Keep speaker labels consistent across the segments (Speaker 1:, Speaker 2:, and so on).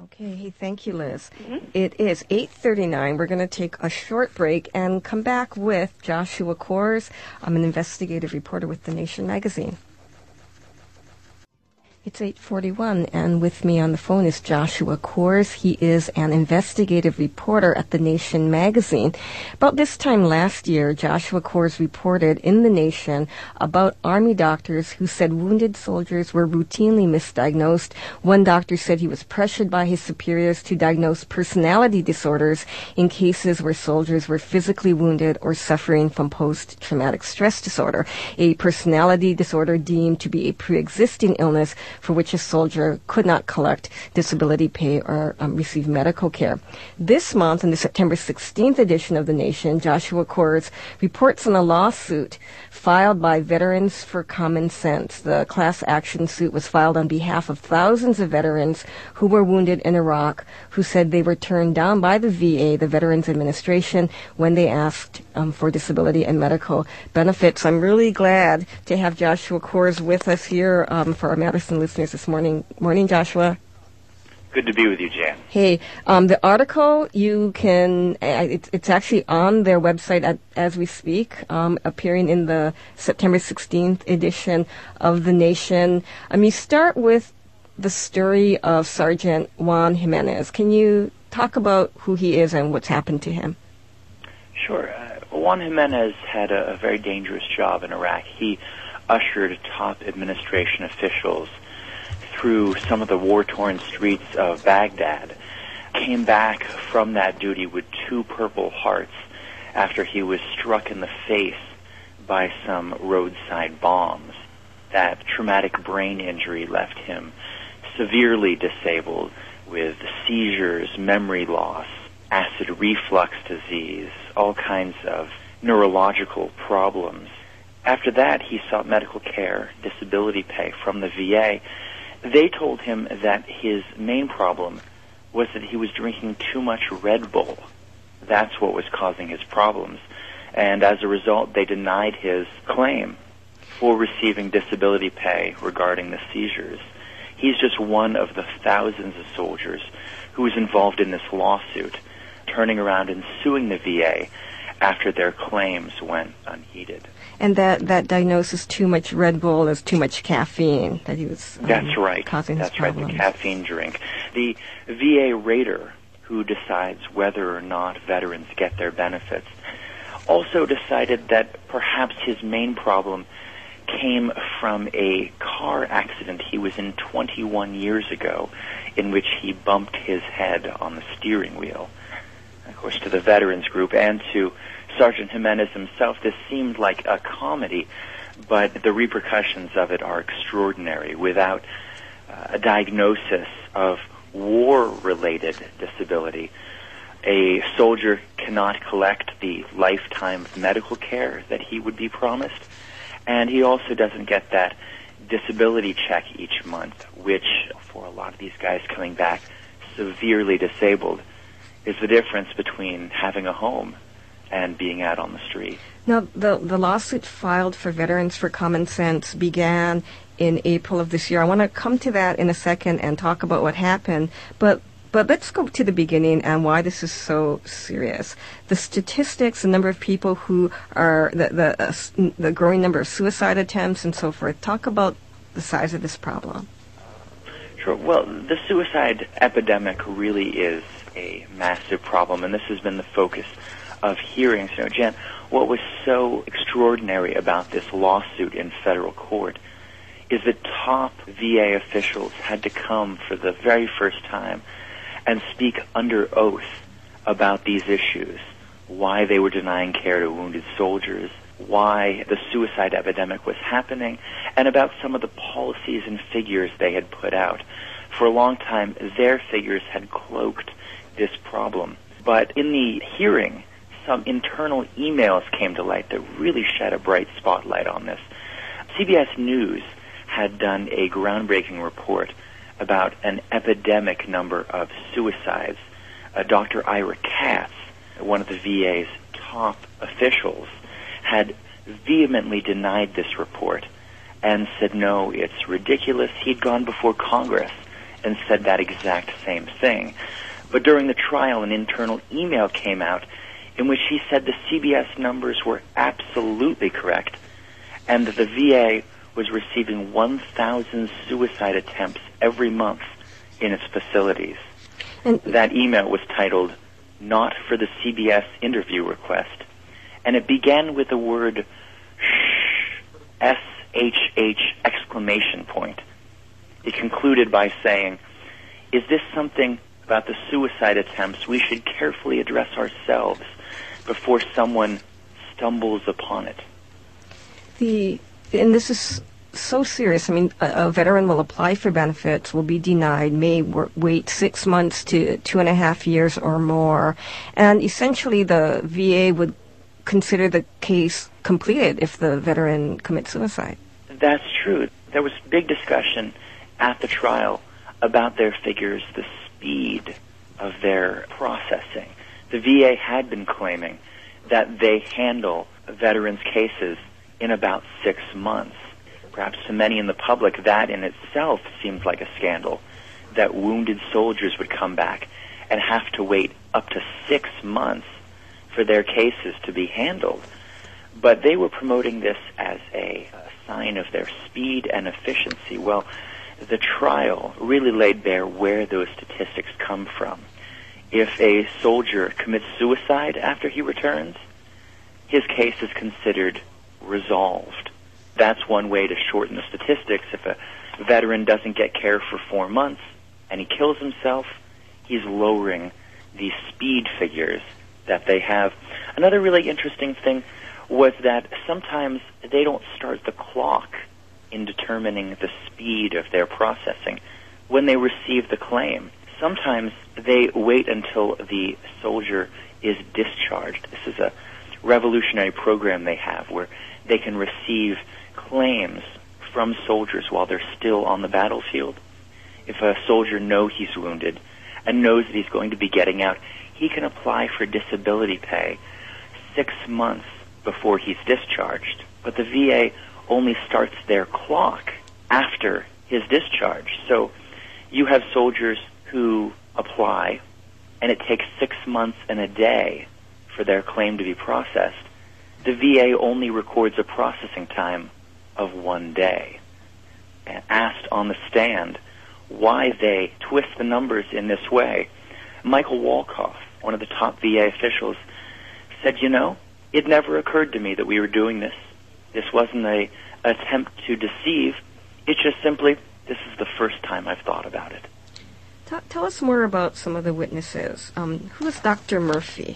Speaker 1: Okay, hey, thank you, Liz. It is 8:39. We're going to take a short break and come back with Joshua Coors. I'm an investigative reporter with The Nation magazine. It's 8:41, and with me on the phone is Joshua Coors. He is an investigative reporter at The Nation magazine. About this time last year, Joshua Coors reported in The Nation about Army doctors who said wounded soldiers were routinely misdiagnosed. One doctor said he was pressured by his superiors to diagnose personality disorders in cases where soldiers were physically wounded or suffering from post-traumatic stress disorder, a personality disorder deemed to be a pre-existing illness for which a soldier could not collect disability pay or receive medical care. This month, in the September 16th edition of The Nation, Joshua Coors reports on a lawsuit filed by Veterans for Common Sense. The class action suit was filed on behalf of thousands of veterans who were wounded in Iraq, who said they were turned down by the VA, the Veterans Administration, when they asked for disability and medical benefits. I'm really glad to have Joshua Coors with us here for our Madison listeners this morning. Morning, Joshua.
Speaker 2: Good to be with you, Jan.
Speaker 1: Hey, the article, you can, it's actually on their website as we speak, appearing in the September 16th edition of The Nation. You start with the story of Sergeant Juan Jimenez. Can you talk about who he is and what's happened to him?
Speaker 2: Sure. Juan Jimenez had a very dangerous job in Iraq. He ushered top administration officials through some of the war-torn streets of Baghdad, came back from that duty with 2 Purple Hearts after he was struck in the face by some roadside bombs. That traumatic brain injury left him severely disabled with seizures, memory loss, acid reflux disease, all kinds of neurological problems. After that, he sought medical care, disability pay from the VA. They told him that his main problem was that he was drinking too much Red Bull. That's what was causing his problems. And as a result, they denied his claim for receiving disability pay regarding the seizures. He's just one of the thousands of soldiers who was involved in this lawsuit, turning around and suing the VA after their claims went unheeded.
Speaker 1: And that diagnosis, too much Red Bull, is too much caffeine that he was
Speaker 2: That's right.
Speaker 1: causing his problems.
Speaker 2: Right, the caffeine drink. The VA rater, who decides whether or not veterans get their benefits, also decided that perhaps his main problem came from a car accident he was in 21 years ago, in which he bumped his head on the steering wheel. Of course, to the veterans group and to Sergeant Jimenez himself, this seemed like a comedy, but the repercussions of it are extraordinary. Without a diagnosis of war-related disability, a soldier cannot collect the lifetime medical care that he would be promised, and he also doesn't get that disability check each month, which, for a lot of these guys coming back severely disabled, is the difference between having a home and being out on the street.
Speaker 1: Now, the lawsuit filed for Veterans for Common Sense began in April of this year. I want to come to that in a second and talk about what happened, but let's go to the beginning and why this is so serious. The statistics, the number of people who are, the growing number of suicide attempts and so forth. Talk about the size of this problem.
Speaker 2: Sure. Well, the suicide epidemic really is a massive problem, and this has been the focus of hearings. You know, Jan, what was so extraordinary about this lawsuit in federal court is that top VA officials had to come for the very first time and speak under oath about these issues, why they were denying care to wounded soldiers, why the suicide epidemic was happening, and about some of the policies and figures they had put out. For a long time, their figures had cloaked this problem. But in the hearing, some internal emails came to light that really shed a bright spotlight on this. CBS News had done a groundbreaking report about an epidemic number of suicides. Dr. Ira Katz, one of the VA's top officials, had vehemently denied this report and said, no, it's ridiculous. He'd gone before Congress and said that exact same thing. But during the trial, an internal email came out in which he said the CBS numbers were absolutely correct and that the VA was receiving 1,000 suicide attempts every month in its facilities. And that email was titled, "Not for the CBS interview request," and it began with the word SHH exclamation point. It concluded by saying, "Is this something about the suicide attempts we should carefully address ourselves before someone stumbles upon it?"
Speaker 1: And this is so serious. I mean, a veteran will apply for benefits, will be denied, may wait 6 months to 2.5 years or more, and essentially the VA would consider the case completed if the veteran commits suicide.
Speaker 2: That's true. There was big discussion at the trial about their figures, the speed of their processing. The VA had been claiming that they handle veterans' cases in about 6 months. Perhaps to many in the public, that in itself seems like a scandal, that wounded soldiers would come back and have to wait up to 6 months for their cases to be handled. But they were promoting this as a sign of their speed and efficiency. Well, the trial really laid bare where those statistics come from. If a soldier commits suicide after he returns, his case is considered resolved. That's one way to shorten the statistics. If a veteran doesn't get care for 4 months and he kills himself, he's lowering the speed figures that they have. Another really interesting thing was that sometimes they don't start the clock in determining the speed of their processing when they receive the claim. Sometimes they wait until the soldier is discharged. This is a revolutionary program they have where they can receive claims from soldiers while they're still on the battlefield. If a soldier knows he's wounded and knows that he's going to be getting out, he can apply for disability pay 6 months before he's discharged. But the VA only starts their clock after his discharge. So you have soldiers who apply, and it takes 6 months and a day for their claim to be processed. The VA only records a processing time of 1 day. And asked on the stand why they twist the numbers in this way, Michael Wolkoff, one of the top VA officials, said, it never occurred to me that we were doing this. This wasn't an attempt to deceive. It's just simply, this is the first time I've thought about it.
Speaker 1: Tell us more about some of the witnesses. Who is Dr. Murphy?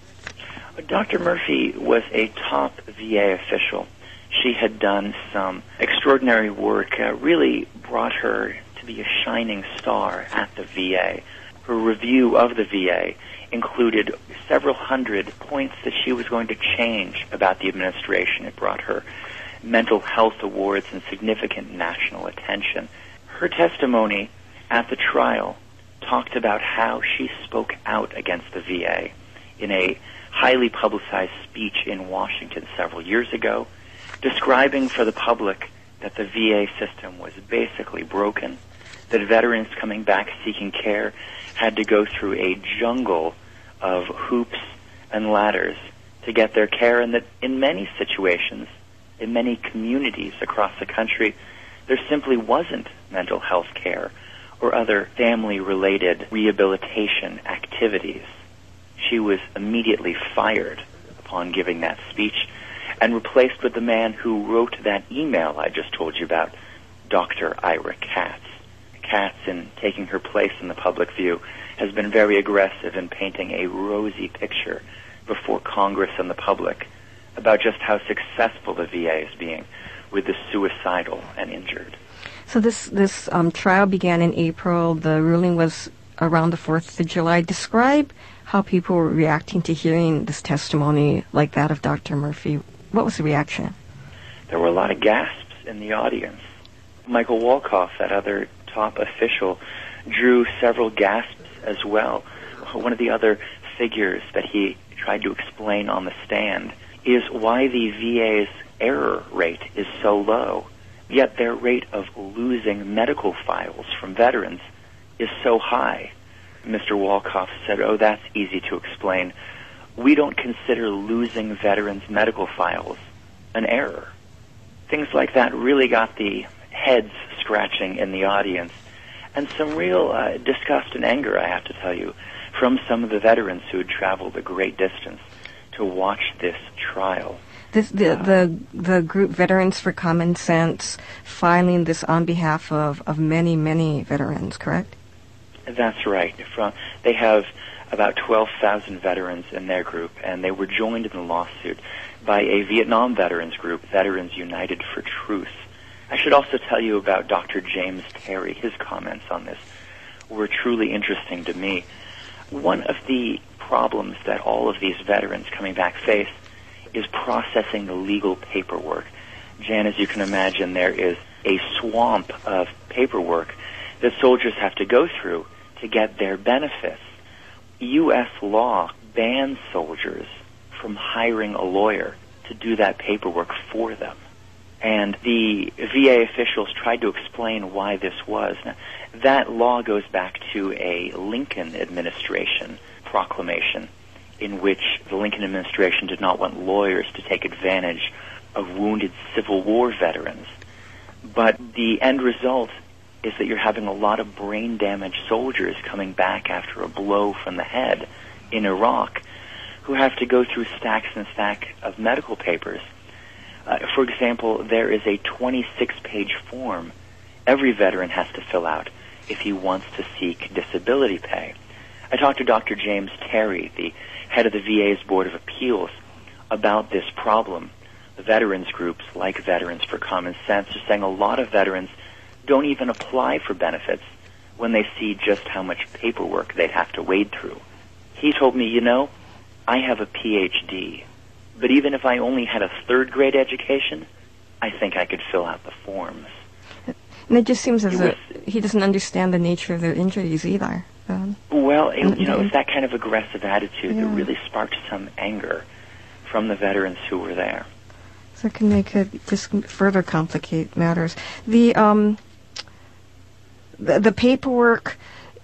Speaker 2: Dr. Murphy was a top VA official. She had done some extraordinary work, really brought her to be a shining star at the VA. Her review of the VA included several hundred points that she was going to change about the administration. It brought her mental health awards and significant national attention. Her testimony at the trial talked about how she spoke out against the VA in a highly publicized speech in Washington several years ago, describing for the public that the VA system was basically broken, that veterans coming back seeking care had to go through a jungle of hoops and ladders to get their care, and that in many situations, in many communities across the country, there simply wasn't mental health care or other family-related rehabilitation activities. She was immediately fired upon giving that speech and replaced with the man who wrote that email I just told you about, Dr. Ira Katz. Katz, in taking her place in the public view, has been very aggressive in painting a rosy picture before Congress and the public about just how successful the VA is being with the suicidal and injured.
Speaker 1: So this trial began in April. The ruling was around the 4th of July. Describe how people were reacting to hearing this testimony like that of Dr. Murphy. What was the reaction?
Speaker 2: There were a lot of gasps in the audience. Michael Wolkoff, that other top official, drew several gasps as well. One of the other figures that he tried to explain on the stand is why the VA's error rate is so low, yet their rate of losing medical files from veterans is so high. Mr. Wolkoff said, "Oh, that's easy to explain. We don't consider losing veterans' medical files an error." Things like that really got the heads scratching in the audience, and some real disgust and anger, I have to tell you, from some of the veterans who had traveled a great distance to watch this trial.
Speaker 1: The group Veterans for Common Sense filing this on behalf of many, many veterans, correct?
Speaker 2: That's right. They have about 12,000 veterans in their group, and they were joined in the lawsuit by a Vietnam veterans group, Veterans United for Truth. I should also tell you about Dr. James Terry. His comments on this were truly interesting to me. One of the problems that all of these veterans coming back face is processing the legal paperwork. Jan, as you can imagine, there is a swamp of paperwork that soldiers have to go through to get their benefits. U.S. law bans soldiers from hiring a lawyer to do that paperwork for them. And the VA officials tried to explain why this was. Now, that law goes back to a Lincoln administration proclamation in which the Lincoln administration did not want lawyers to take advantage of wounded Civil War veterans. But the end result is that you're having a lot of brain-damaged soldiers coming back after a blow from the head in Iraq who have to go through stacks and stacks of medical papers. For example, there is a 26-page form every veteran has to fill out if he wants to seek disability pay. I talked to Dr. James Terry, the head of the VA's Board of Appeals, about this problem. The veterans groups, like Veterans for Common Sense, are saying a lot of veterans don't even apply for benefits when they see just how much paperwork they'd have to wade through. He told me, I have a PhD, but even if I only had a third-grade education, I think I could fill out the forms.
Speaker 1: And it just seems as if he doesn't understand the nature of their injuries either.
Speaker 2: Well, it's that kind of aggressive attitude that really sparked some anger from the veterans who were there.
Speaker 1: So it can make it just further complicate matters. The paperwork,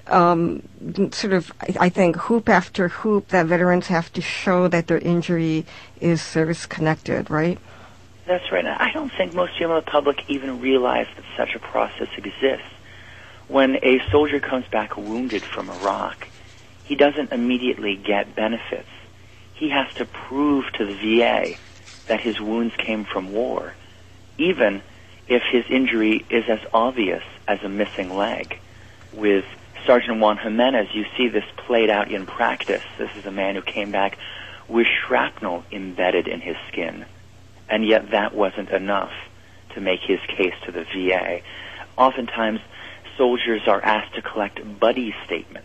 Speaker 1: sort of, I think, hoop after hoop that veterans have to show that their injury is service-connected, right?
Speaker 2: That's right. I don't think most people in the public even realize that such a process exists. When a soldier comes back wounded from Iraq, he doesn't immediately get benefits. He has to prove to the VA that his wounds came from war, even if his injury is as obvious as a missing leg. With Sergeant Juan Jimenez, you see this played out in practice. This is a man who came back with shrapnel embedded in his skin, and yet that wasn't enough to make his case to the VA. Oftentimes, soldiers are asked to collect buddy statements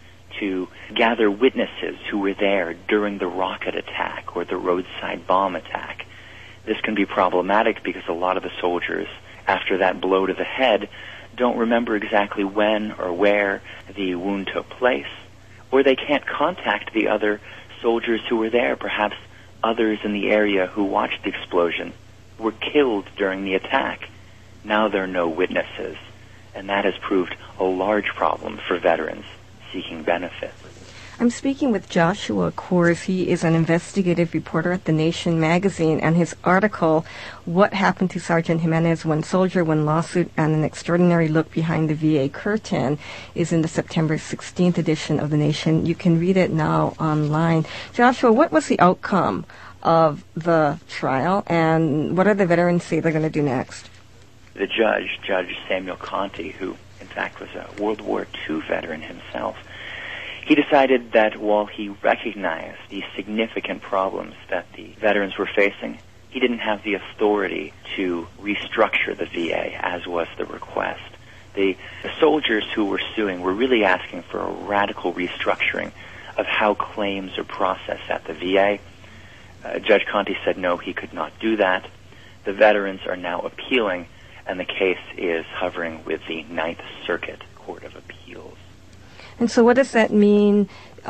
Speaker 2: to gather witnesses who were there during the rocket attack or the roadside bomb attack. This can be problematic because a lot of the soldiers, after that blow to the head, don't remember exactly when or where the wound took place, or they can't contact the other soldiers who were there. Perhaps others in the area who watched the explosion were killed during the attack. Now there are no witnesses, and that has proved a large problem for veterans seeking benefits.
Speaker 1: I'm speaking with Joshua Coors. He is an investigative reporter at The Nation magazine, and his article, What Happened to Sergeant Jimenez, One Soldier, One Lawsuit, and an Extraordinary Look Behind the VA Curtain, is in the September 16th edition of The Nation. You can read it now online. Joshua, what was the outcome of the trial, and what do the veterans say they're going to do next?
Speaker 2: The judge, Judge Samuel Conte, who in fact was a World War II veteran himself, he decided that while he recognized the significant problems that the veterans were facing, he didn't have the authority to restructure the VA, as was the request. The soldiers who were suing were really asking for a radical restructuring of how claims are processed at the VA. Judge Conte said no, he could not do that. The veterans are now appealing, and the case is hovering with the Ninth Circuit Court of Appeals.
Speaker 1: And so what does that mean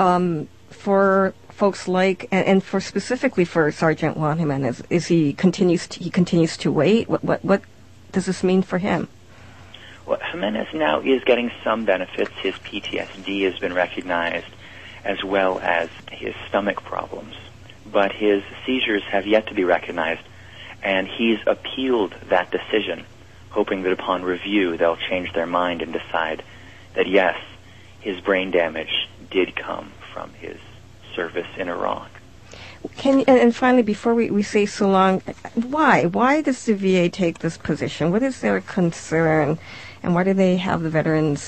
Speaker 1: for folks like, and for specifically for Sergeant Juan Jimenez? Is he continues to wait? What does this mean for him?
Speaker 2: Well, Jimenez now is getting some benefits. His PTSD has been recognized, as well as his stomach problems. But his seizures have yet to be recognized, and he's appealed that decision, hoping that upon review they'll change their mind and decide that, yes, his brain damage did come from his service in Iraq.
Speaker 1: And finally, before we say so long, why? Why does the VA take this position? What is their concern? And why do they have the veterans?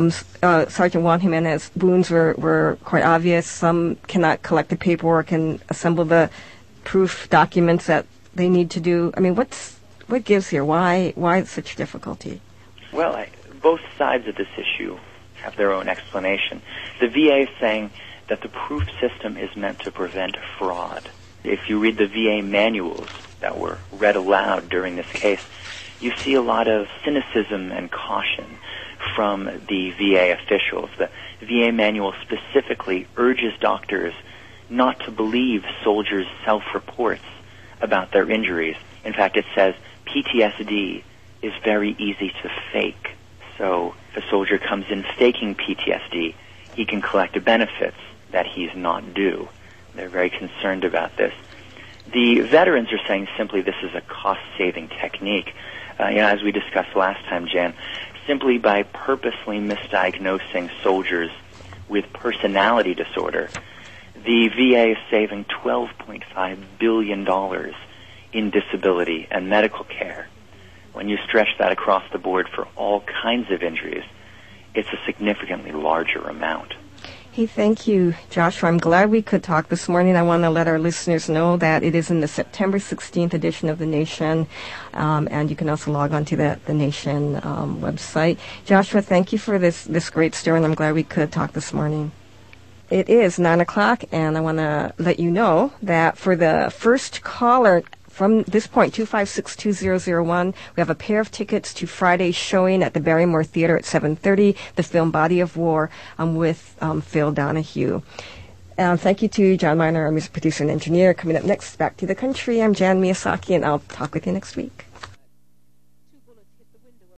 Speaker 1: Sergeant Juan Jimenez's wounds were quite obvious. Some cannot collect the paperwork and assemble the proof documents that they need to do. I mean, what gives here? Why such difficulty?
Speaker 2: Well, both sides of this issue have their own explanation. The VA is saying that the proof system is meant to prevent fraud. If you read the VA manuals that were read aloud during this case, you see a lot of cynicism and caution from the VA officials. The VA manual specifically urges doctors not to believe soldiers' self-reports about their injuries. In fact, it says PTSD is very easy to fake. So if a soldier comes in faking PTSD, he can collect benefits that he's not due. They're very concerned about this. The veterans are saying simply this is a cost-saving technique. As we discussed last time, Jan, simply by purposely misdiagnosing soldiers with personality disorder, the VA is saving $12.5 billion in disability and medical care. When you stretch that across the board for all kinds of injuries, it's a significantly larger amount.
Speaker 1: Hey, thank you, Joshua. I'm glad we could talk this morning. I want to let our listeners know that it is in the September 16th edition of The Nation, and you can also log on to the Nation website. Joshua, thank you for this great story, and I'm glad we could talk this morning. It is 9 o'clock, and I want to let you know that for the first caller from this point, 256-2001, we have a pair of tickets to Friday's showing at the Barrymore Theater at 7:30, the film Body of War, with Phil Donahue. Thank you to John Miner, our music producer and engineer. Coming up next, Back to the Country. I'm Jan Miyazaki, and I'll talk with you next week.